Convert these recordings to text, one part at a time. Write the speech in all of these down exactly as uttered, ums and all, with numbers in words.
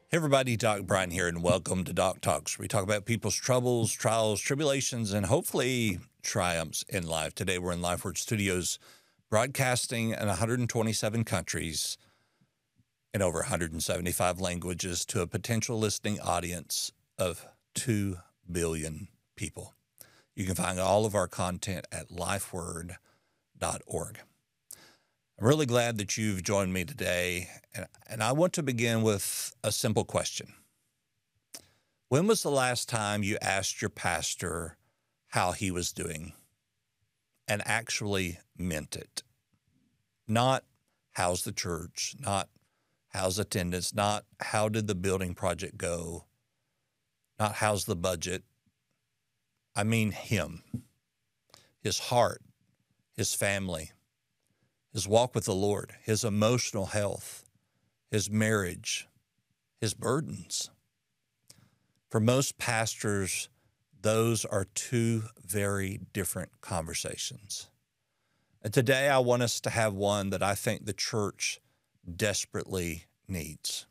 Hey everybody, Doc Brian here, and welcome to Doc Talks, where we talk about people's troubles, trials, tribulations, and hopefully triumphs in life. Today we're in LifeWord Studios, broadcasting in one hundred twenty-seven countries in over one hundred seventy-five languages to a potential listening audience of two billion people. You can find all of our content at lifeword dot org. I'm really glad that you've joined me today, and, and I want to begin with a simple question. When was the last time you asked your pastor how he was doing and actually meant it? Not how's the church, not how's attendance, not how did the building project go, not how's the budget. I mean him, his heart, his family, his walk with the Lord, his emotional health, his marriage, his burdens. For most pastors, those are two very different conversations. And today I want us to have one that I think the church desperately needs.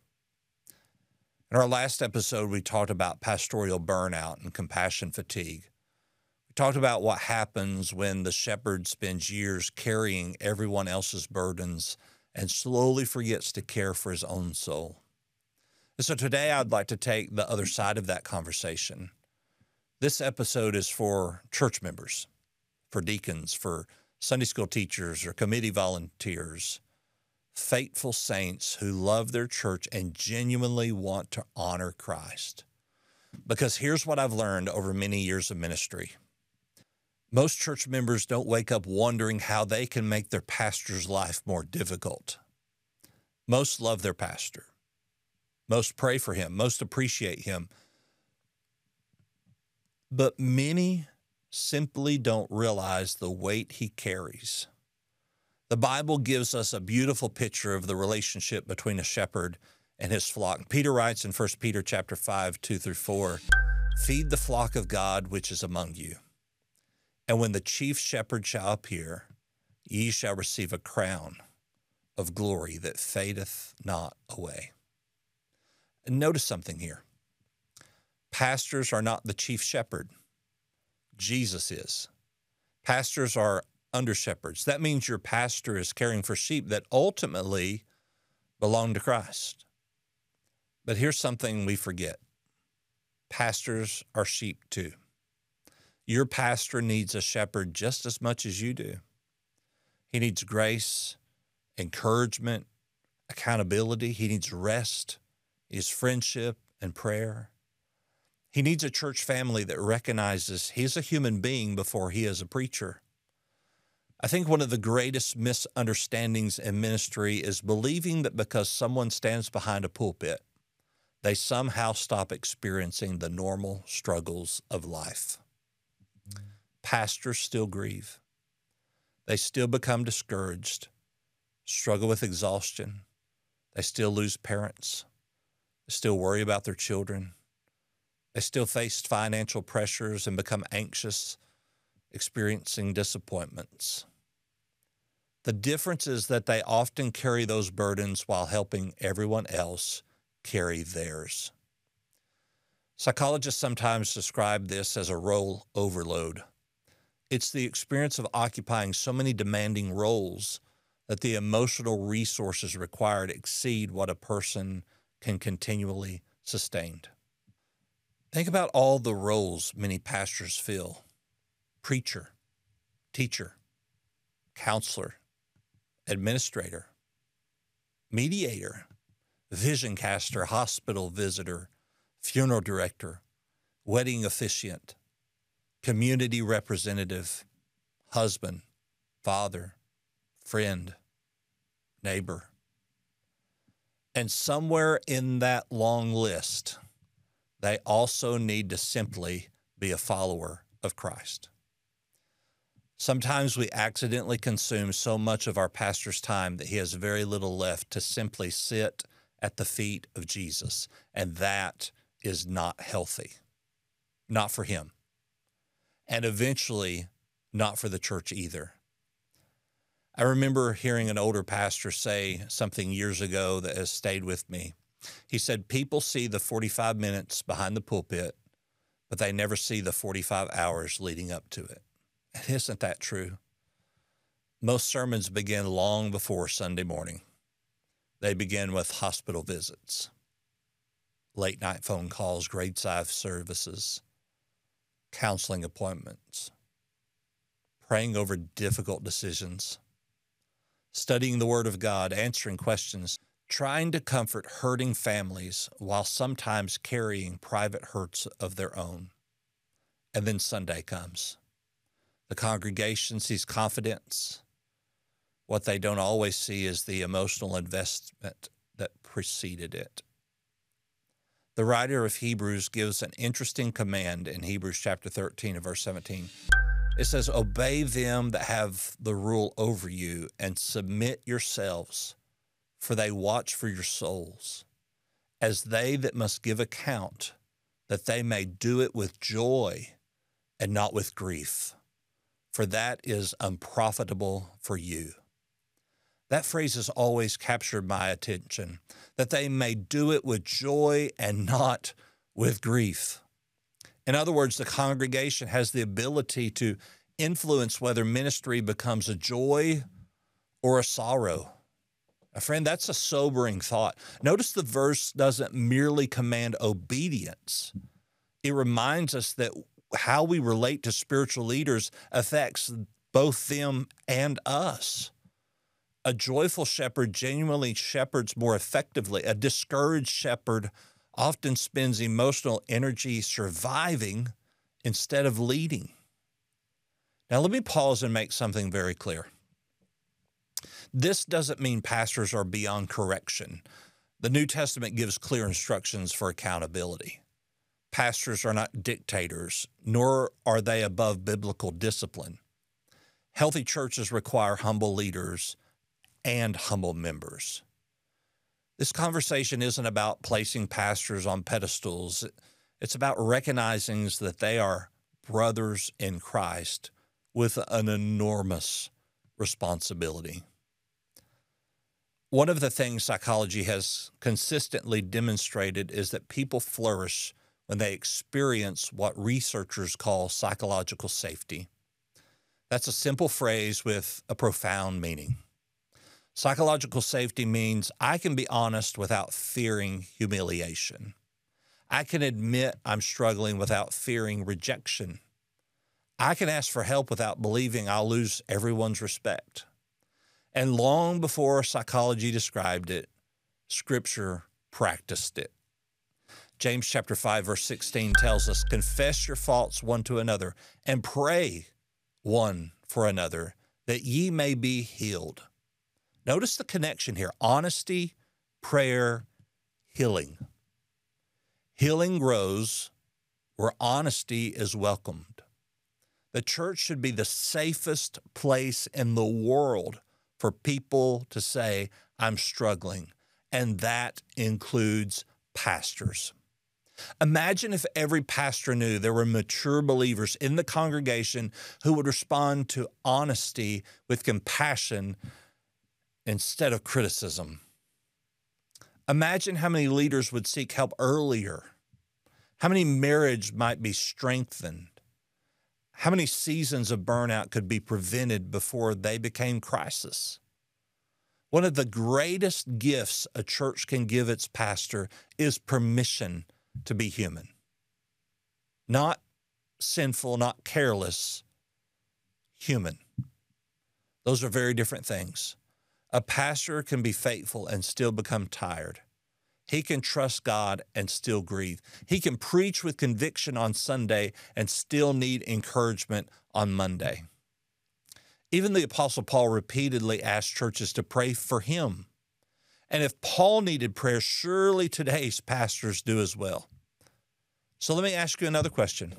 In our last episode, we talked about pastoral burnout and compassion fatigue. We talked about what happens when the shepherd spends years carrying everyone else's burdens and slowly forgets to care for his own soul. And so today I'd like to take the other side of that conversation. This episode is for church members, for deacons, for Sunday school teachers or committee volunteers, faithful saints who love their church and genuinely want to honor Christ. Because here's what I've learned over many years of ministry. Most church members don't wake up wondering how they can make their pastor's life more difficult. Most love their pastor. Most pray for him. Most appreciate him. But many simply don't realize the weight he carries. The Bible gives us a beautiful picture of the relationship between a shepherd and his flock. Peter writes in First Peter chapter five, two through four, "Feed the flock of God which is among you. And when the chief shepherd shall appear, ye shall receive a crown of glory that fadeth not away." And notice something here. Pastors are not the chief shepherd. Jesus is. Pastors are under shepherds. That means your pastor is caring for sheep that ultimately belong to Christ. But here's something we forget. Pastors are sheep too. Your pastor needs a shepherd just as much as you do. He needs grace, encouragement, accountability. He needs rest, he needs friendship and prayer. He needs a church family that recognizes he's a human being before he is a preacher. I think one of the greatest misunderstandings in ministry is believing that because someone stands behind a pulpit, they somehow stop experiencing the normal struggles of life. Pastors still grieve. They still become discouraged, struggle with exhaustion. They still lose parents. They still worry about their children. They still face financial pressures and become anxious, experiencing disappointments. The difference is that they often carry those burdens while helping everyone else carry theirs. Psychologists sometimes describe this as a role overload. It's the experience of occupying so many demanding roles that the emotional resources required exceed what a person can continually sustain. Think about all the roles many pastors fill: preacher, teacher, counselor, administrator, mediator, vision caster, hospital visitor, funeral director, wedding officiant, community representative, husband, father, friend, neighbor. And somewhere in that long list, they also need to simply be a follower of Christ. Sometimes we accidentally consume so much of our pastor's time that he has very little left to simply sit at the feet of Jesus, and that is not healthy, not for him, and eventually not for the church either. I remember hearing an older pastor say something years ago that has stayed with me. He said, people see the forty-five minutes behind the pulpit, but they never see the forty-five hours leading up to it. And isn't that true? Most sermons begin long before Sunday morning. They begin with hospital visits, late night phone calls, grade five services, counseling appointments, praying over difficult decisions, studying the Word of God, answering questions, trying to comfort hurting families while sometimes carrying private hurts of their own. And then Sunday comes. The congregation sees confidence. What they don't always see is the emotional investment that preceded it. The writer of Hebrews gives an interesting command in Hebrews chapter thirteen and verse seventeen. It says, obey them that have the rule over you and submit yourselves, for they watch for your souls, as they that must give account, that they may do it with joy and not with grief, for that is unprofitable for you. That phrase has always captured my attention, that they may do it with joy and not with grief. In other words, the congregation has the ability to influence whether ministry becomes a joy or a sorrow. A friend, that's a sobering thought. Notice the verse doesn't merely command obedience. It reminds us that how we relate to spiritual leaders affects both them and us. A joyful shepherd genuinely shepherds more effectively. A discouraged shepherd often spends emotional energy surviving instead of leading. Now, let me pause and make something very clear. This doesn't mean pastors are beyond correction. The New Testament gives clear instructions for accountability. Pastors are not dictators, nor are they above biblical discipline. Healthy churches require humble leaders and humble members. This conversation isn't about placing pastors on pedestals. It's about recognizing that they are brothers in Christ with an enormous responsibility. One of the things psychology has consistently demonstrated is that people flourish when they experience what researchers call psychological safety. That's a simple phrase with a profound meaning. Psychological safety means I can be honest without fearing humiliation. I can admit I'm struggling without fearing rejection. I can ask for help without believing I'll lose everyone's respect. And long before psychology described it, Scripture practiced it. James chapter five, verse sixteen tells us, confess your faults one to another and pray one for another that ye may be healed. Notice the connection here, honesty, prayer, healing. Healing grows where honesty is welcomed. The church should be the safest place in the world for people to say, I'm struggling, and that includes pastors. Imagine if every pastor knew there were mature believers in the congregation who would respond to honesty with compassion instead of criticism. Imagine how many leaders would seek help earlier, how many marriages might be strengthened, how many seasons of burnout could be prevented before they became crisis. One of the greatest gifts a church can give its pastor is permission to be human. Not sinful, not careless, human. Those are very different things. A pastor can be faithful and still become tired. He can trust God and still grieve. He can preach with conviction on Sunday and still need encouragement on Monday. Even the Apostle Paul repeatedly asked churches to pray for him. And if Paul needed prayer, surely today's pastors do as well. So let me ask you another question.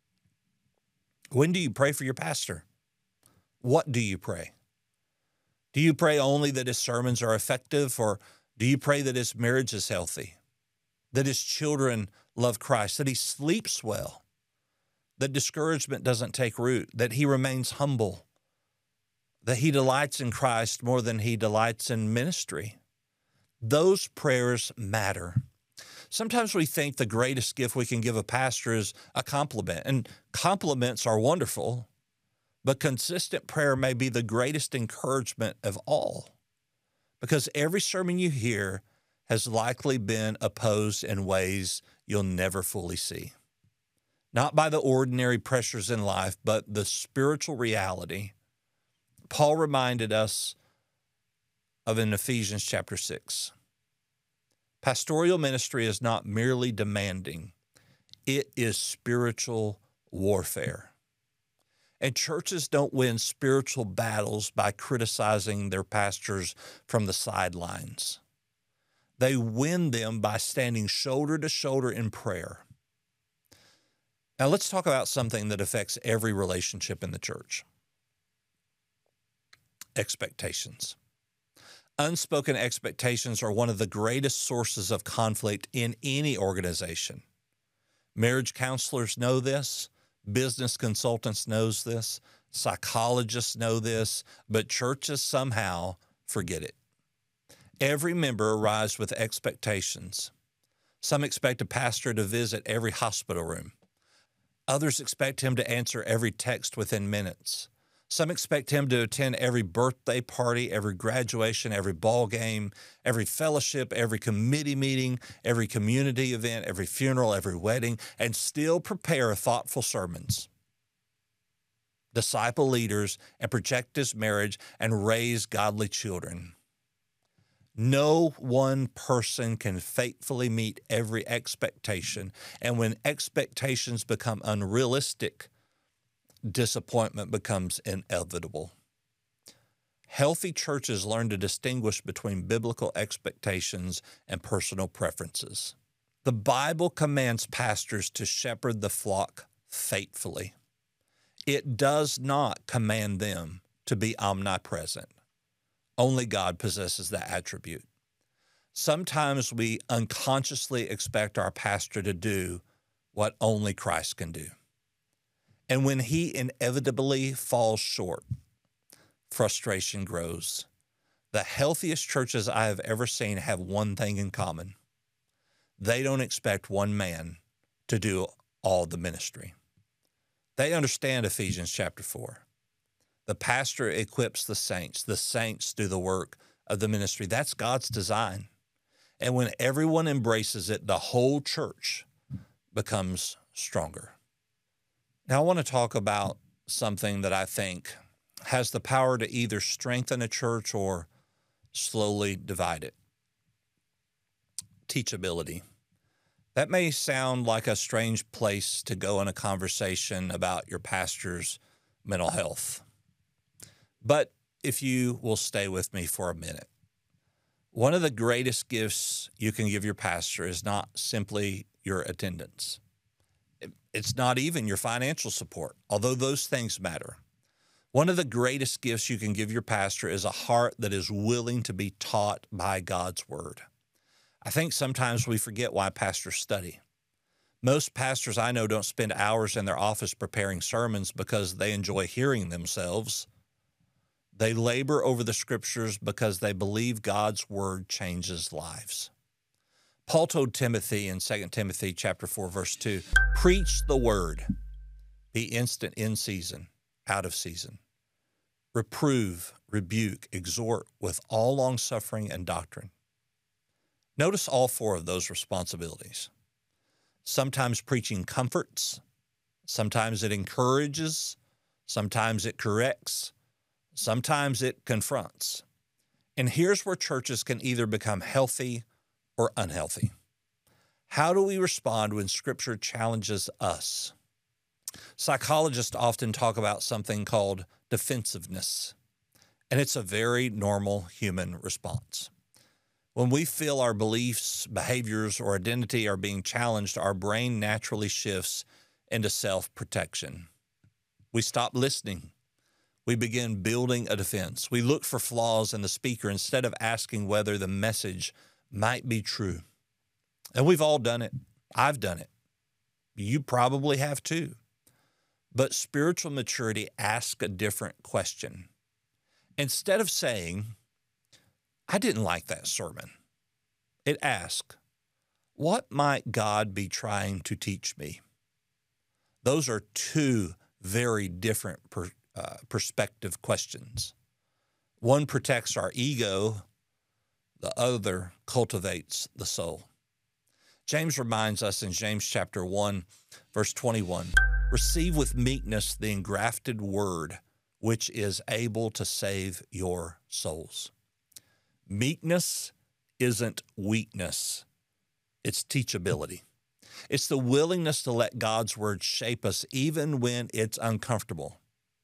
When do you pray for your pastor? What do you pray? Do you pray only that his sermons are effective, or do you pray that his marriage is healthy, that his children love Christ, that he sleeps well, that discouragement doesn't take root, that he remains humble, that he delights in Christ more than he delights in ministry? Those prayers matter. Sometimes we think the greatest gift we can give a pastor is a compliment, and compliments are wonderful, but consistent prayer may be the greatest encouragement of all, because every sermon you hear has likely been opposed in ways you'll never fully see. Not by the ordinary pressures in life, but the spiritual reality Paul reminded us of in Ephesians chapter six. Pastoral ministry is not merely demanding, it is spiritual warfare. And churches don't win spiritual battles by criticizing their pastors from the sidelines. They win them by standing shoulder to shoulder in prayer. Now let's talk about something that affects every relationship in the church. Expectations. Unspoken expectations are one of the greatest sources of conflict in any organization. Marriage counselors know this. Business consultants knows this. Psychologists know this, but churches somehow forget it. Every member arrives with expectations. Some expect a pastor to visit every hospital room. Others expect him to answer every text within minutes. Some expect him to attend every birthday party, every graduation, every ball game, every fellowship, every committee meeting, every community event, every funeral, every wedding, and still prepare thoughtful sermons, disciple leaders, and project his marriage and raise godly children. No one person can faithfully meet every expectation, and when expectations become unrealistic, disappointment becomes inevitable. Healthy churches learn to distinguish between biblical expectations and personal preferences. The Bible commands pastors to shepherd the flock faithfully. It does not command them to be omnipresent. Only God possesses that attribute. Sometimes we unconsciously expect our pastor to do what only Christ can do. And when he inevitably falls short, frustration grows. The healthiest churches I have ever seen have one thing in common. They don't expect one man to do all the ministry. They understand Ephesians chapter four. The pastor equips the saints. The saints do the work of the ministry. That's God's design. And when everyone embraces it, the whole church becomes stronger. Now, I want to talk about something that I think has the power to either strengthen a church or slowly divide it. Teachability. That may sound like a strange place to go in a conversation about your pastor's mental health. But if you will stay with me for a minute, one of the greatest gifts you can give your pastor is not simply your attendance. It's not even your financial support, although those things matter. One of the greatest gifts you can give your pastor is a heart that is willing to be taught by God's word. I think sometimes we forget why pastors study. Most pastors I know don't spend hours in their office preparing sermons because they enjoy hearing themselves. They labor over the scriptures because they believe God's word changes lives. Paul told Timothy in Second Timothy chapter four, verse two, preach the word, be instant in season, out of season. Reprove, rebuke, exhort with all longsuffering and doctrine. Notice all four of those responsibilities. Sometimes preaching comforts, sometimes it encourages, sometimes it corrects, sometimes it confronts. And here's where churches can either become healthy or unhealthy. How do we respond when Scripture challenges us? Psychologists often talk about something called defensiveness, and it's a very normal human response. When we feel our beliefs, behaviors, or identity are being challenged, our brain naturally shifts into self-protection. We stop listening. We begin building a defense. We look for flaws in the speaker instead of asking whether the message might be true. And we've all done it. I've done it. You probably have too. But spiritual maturity asks a different question. Instead of saying, I didn't like that sermon, It asks, what might God be trying to teach me? Those are two very different per, uh, perspective questions. One protects our ego, the other cultivates the soul. James reminds us in James chapter one, verse twenty-one, receive with meekness the engrafted word, which is able to save your souls. Meekness isn't weakness. It's teachability. It's the willingness to let God's word shape us even when it's uncomfortable.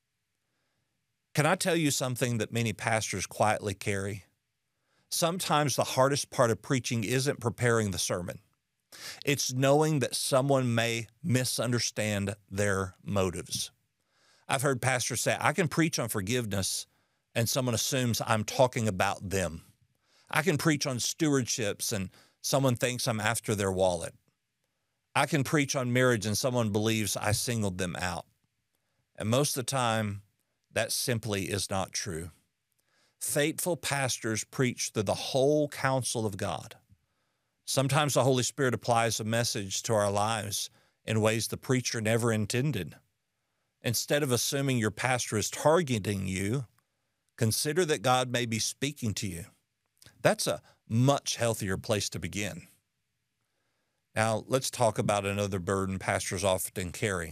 Can I tell you something that many pastors quietly carry? Sometimes the hardest part of preaching isn't preparing the sermon. It's knowing that someone may misunderstand their motives. I've heard pastors say, I can preach on forgiveness, and someone assumes I'm talking about them. I can preach on stewardships, and someone thinks I'm after their wallet. I can preach on marriage, and someone believes I singled them out. And most of the time, that simply is not true. Faithful pastors preach through the whole counsel of God. Sometimes the Holy Spirit applies a message to our lives in ways the preacher never intended. Instead of assuming your pastor is targeting you, consider that God may be speaking to you. That's a much healthier place to begin. Now, let's talk about another burden pastors often carry: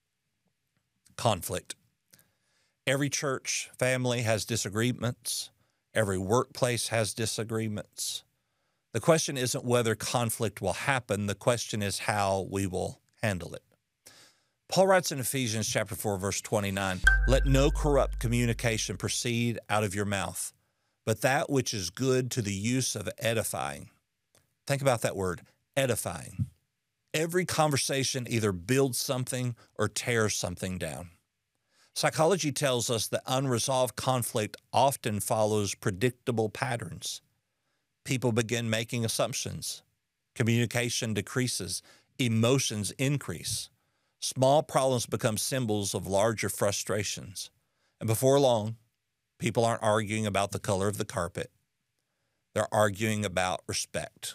conflict. Every church family has disagreements. Every workplace has disagreements. The question isn't whether conflict will happen. The question is how we will handle it. Paul writes in Ephesians chapter four, verse twenty-nine, let no corrupt communication proceed out of your mouth, but that which is good to the use of edifying. Think about that word, edifying. Every conversation either builds something or tears something down. Psychology tells us that unresolved conflict often follows predictable patterns. People begin making assumptions. Communication decreases. Emotions increase. Small problems become symbols of larger frustrations. And before long, people aren't arguing about the color of the carpet. They're arguing about respect,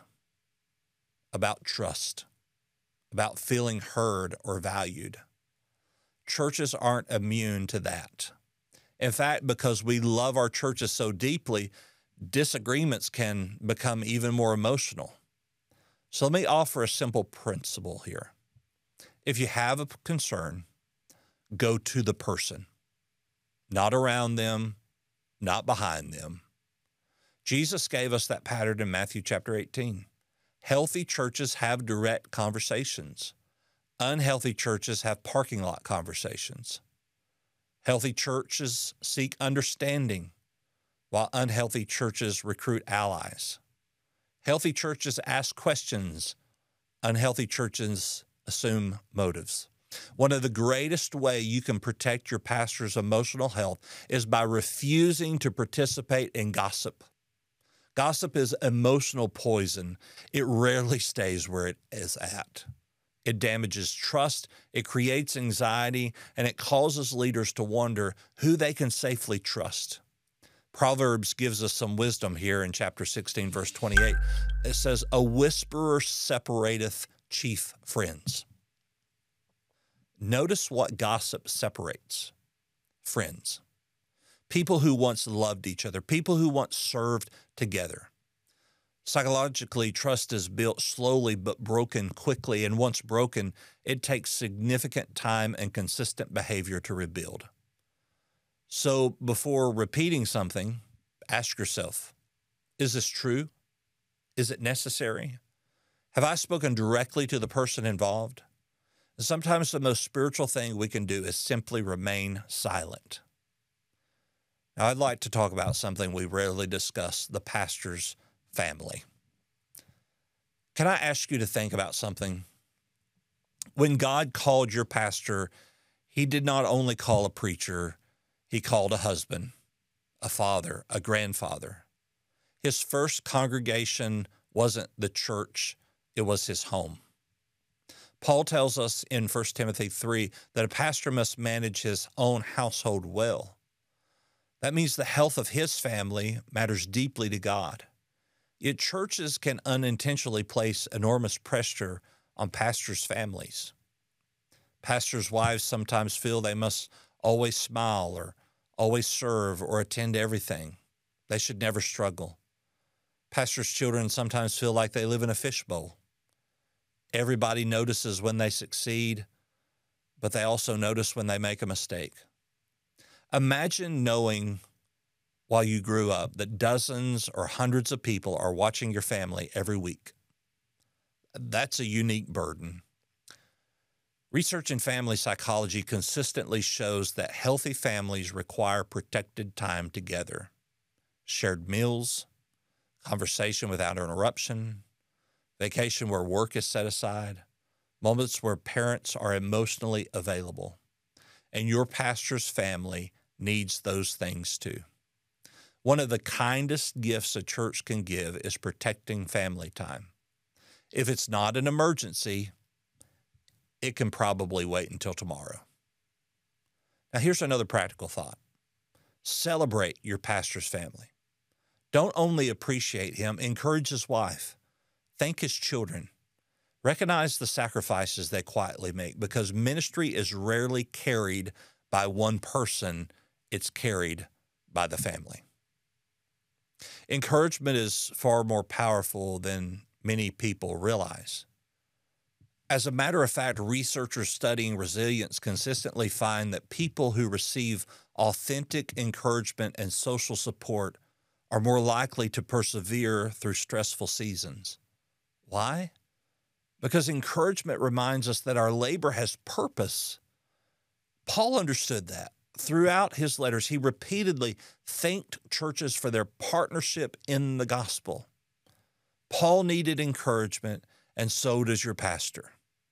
about trust, about feeling heard or valued. Churches aren't immune to that. In fact, because we love our churches so deeply, disagreements can become even more emotional. So let me offer a simple principle here. If you have a concern, go to the person, not around them, not behind them. Jesus gave us that pattern in Matthew chapter eighteen. Healthy churches have direct conversations. Unhealthy churches have parking lot conversations. Healthy churches seek understanding, while unhealthy churches recruit allies. Healthy churches ask questions. Unhealthy churches assume motives. One of the greatest ways you can protect your pastor's emotional health is by refusing to participate in gossip. Gossip is emotional poison. It rarely stays where it is at. It damages trust, it creates anxiety, and it causes leaders to wonder who they can safely trust. Proverbs gives us some wisdom here in chapter sixteen, verse twenty-eight. It says, a whisperer separateth chief friends. Notice what gossip separates: friends. People who once loved each other, people who once served together. Psychologically, trust is built slowly but broken quickly, and once broken, it takes significant time and consistent behavior to rebuild. So before repeating something, ask yourself, is this true? Is it necessary? Have I spoken directly to the person involved? Sometimes the most spiritual thing we can do is simply remain silent. Now, I'd like to talk about something we rarely discuss: the pastor's family. Can I ask you to think about something? When God called your pastor, he did not only call a preacher, he called a husband, a father, a grandfather. His first congregation wasn't the church, it was his home. Paul tells us in First Timothy three that a pastor must manage his own household well. That means the health of his family matters deeply to God. Yet churches can unintentionally place enormous pressure on pastors' families. Pastors' wives sometimes feel they must always smile or always serve or attend to everything. They should never struggle. Pastors' children sometimes feel like they live in a fishbowl. Everybody notices when they succeed, but they also notice when they make a mistake. Imagine knowing while you grew up that dozens or hundreds of people are watching your family every week. That's a unique burden. Research in family psychology consistently shows that healthy families require protected time together, shared meals, conversation without interruption, vacation where work is set aside, moments where parents are emotionally available. And your pastor's family needs those things too. One of the kindest gifts a church can give is protecting family time. If it's not an emergency, it can probably wait until tomorrow. Now, here's another practical thought. Celebrate your pastor's family. Don't only appreciate him, encourage his wife. Thank his children. Recognize the sacrifices they quietly make, because ministry is rarely carried by one person. It's carried by the family. Encouragement is far more powerful than many people realize. As a matter of fact, researchers studying resilience consistently find that people who receive authentic encouragement and social support are more likely to persevere through stressful seasons. Why? Because encouragement reminds us that our labor has purpose. Paul understood that. Throughout his letters, he repeatedly thanked churches for their partnership in the gospel. Paul needed encouragement, and so does your pastor.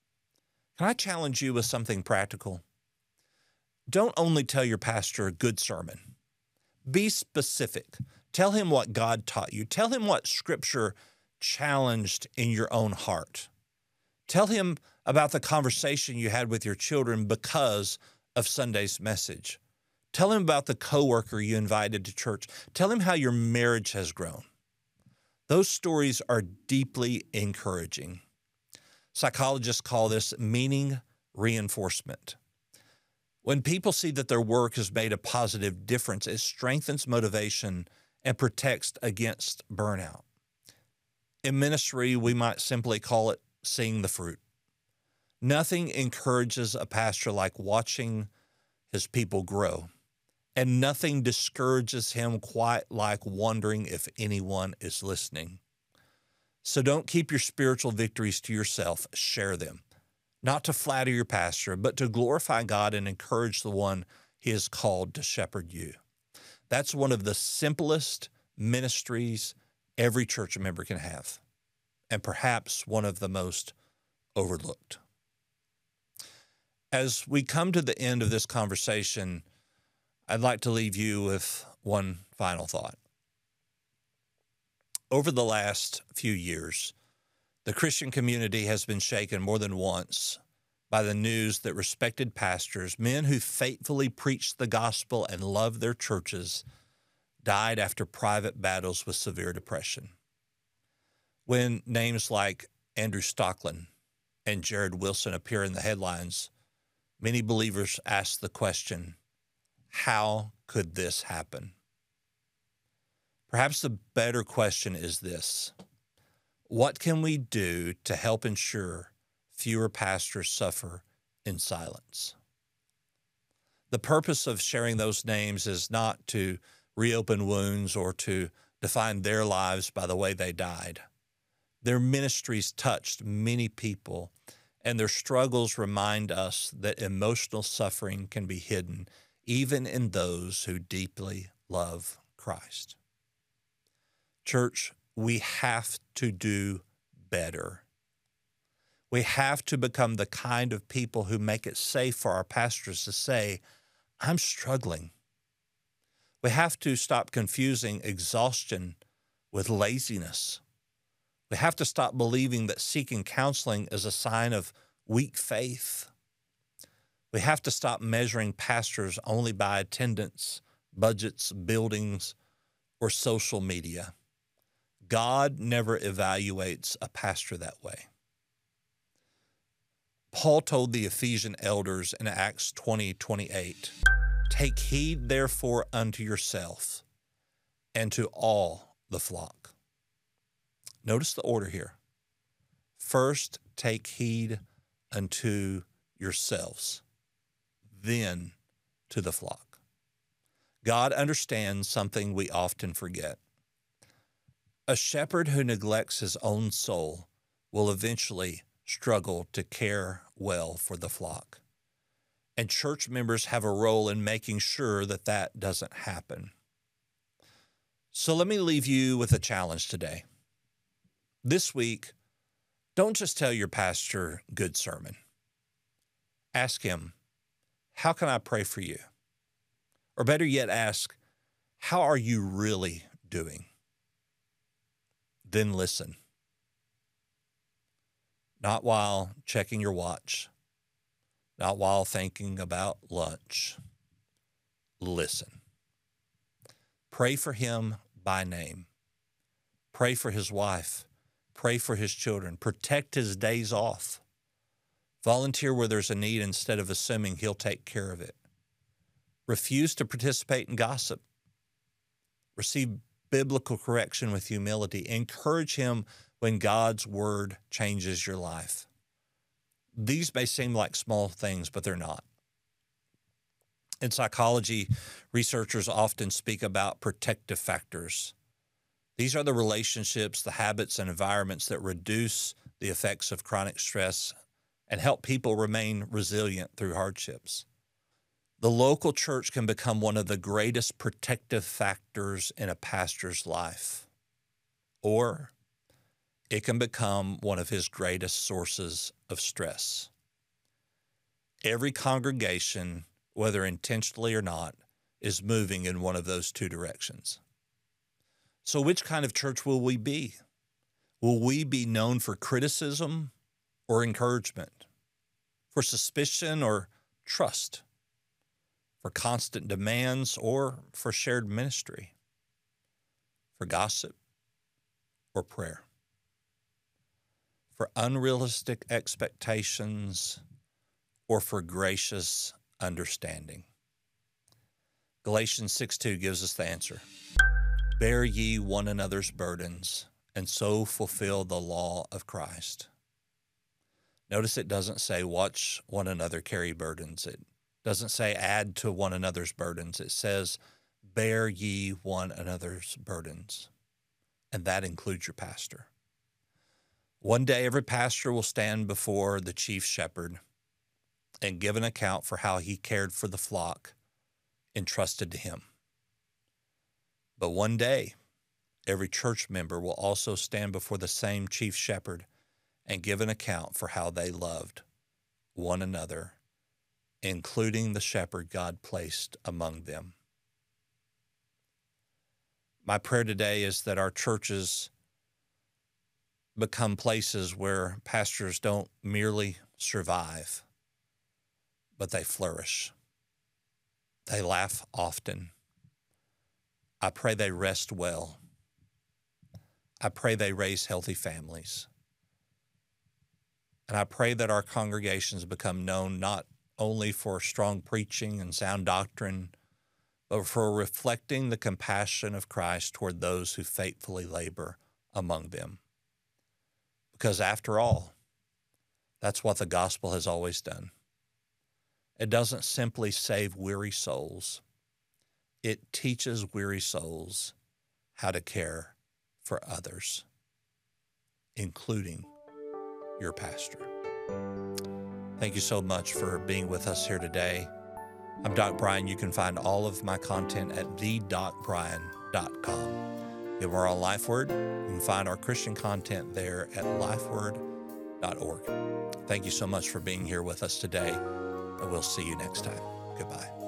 Can I challenge you with something practical? Don't only tell your pastor a good sermon. Be specific. Tell him what God taught you. Tell him what Scripture challenged in your own heart. Tell him about the conversation you had with your children because of Sunday's message. Tell him about the coworker you invited to church. Tell him how your marriage has grown. Those stories are deeply encouraging. Psychologists call this meaning reinforcement. When people see that their work has made a positive difference, it strengthens motivation and protects against burnout. In ministry, we might simply call it seeing the fruit. Nothing encourages a pastor like watching his people grow, and nothing discourages him quite like wondering if anyone is listening. So don't keep your spiritual victories to yourself. Share them, not to flatter your pastor, but to glorify God and encourage the one he has called to shepherd you. That's one of the simplest ministries every church member can have, and perhaps one of the most overlooked. As we come to the end of this conversation, I'd like to leave you with one final thought. Over the last few years, the Christian community has been shaken more than once by the news that respected pastors, men who faithfully preached the gospel and loved their churches, died after private battles with severe depression. When names like Andrew Stocklin and Jared Wilson appear in the headlines, many believers ask the question, how could this happen? Perhaps the better question is this: what can we do to help ensure fewer pastors suffer in silence? The purpose of sharing those names is not to reopen wounds or to define their lives by the way they died. Their ministries touched many people, and their struggles remind us that emotional suffering can be hidden even in those who deeply love Christ. Church, we have to do better. We have to become the kind of people who make it safe for our pastors to say, I'm struggling. We have to stop confusing exhaustion with laziness. We have to stop believing that seeking counseling is a sign of weak faith. We have to stop measuring pastors only by attendance, budgets, buildings, or social media. God never evaluates a pastor that way. Paul told the Ephesian elders in Acts twenty twenty-eight, "Take heed therefore unto yourself and to all the flock." Notice the order here. First, take heed unto yourselves, then to the flock. God understands something we often forget. A shepherd who neglects his own soul will eventually struggle to care well for the flock. And church members have a role in making sure that that doesn't happen. So let me leave you with a challenge today. This week, don't just tell your pastor, "Good sermon." Ask him, "How can I pray for you?" Or better yet, ask, "How are you really doing?" Then listen. Not while checking your watch, not while thinking about lunch. Listen. Pray for him by name. Pray for his wife. Pray for his children. Protect his days off. Volunteer where there's a need instead of assuming he'll take care of it. Refuse to participate in gossip. Receive biblical correction with humility. Encourage him when God's word changes your life. These may seem like small things, but they're not. In psychology, researchers often speak about protective factors. These are the relationships, the habits, and environments that reduce the effects of chronic stress and help people remain resilient through hardships. The local church can become one of the greatest protective factors in a pastor's life, or it can become one of his greatest sources of stress. Every congregation, whether intentionally or not, is moving in one of those two directions. So which kind of church will we be? Will we be known for criticism or encouragement? For suspicion or trust? For constant demands or for shared ministry? For gossip or prayer? For unrealistic expectations or for gracious understanding? Galatians six two gives us the answer. Bear ye one another's burdens, and so fulfill the law of Christ. Notice it doesn't say watch one another carry burdens. It doesn't say add to one another's burdens. It says bear ye one another's burdens, and that includes your pastor. One day every pastor will stand before the chief shepherd and give an account for how he cared for the flock entrusted to him. But one day, every church member will also stand before the same chief shepherd and give an account for how they loved one another, including the shepherd God placed among them. My prayer today is that our churches become places where pastors don't merely survive, but they flourish. They laugh often. I pray they rest well. I pray they raise healthy families. And I pray that our congregations become known not only for strong preaching and sound doctrine, but for reflecting the compassion of Christ toward those who faithfully labor among them. Because after all, that's what the gospel has always done. It doesn't simply save weary souls. It teaches weary souls how to care for others, including your pastor. Thank you so much for being with us here today. I'm Doc Brian. You can find all of my content at the doc brian dot com. If we're on LifeWord, you can find our Christian content there at lifeword dot org. Thank you so much for being here with us today, and we'll see you next time. Goodbye.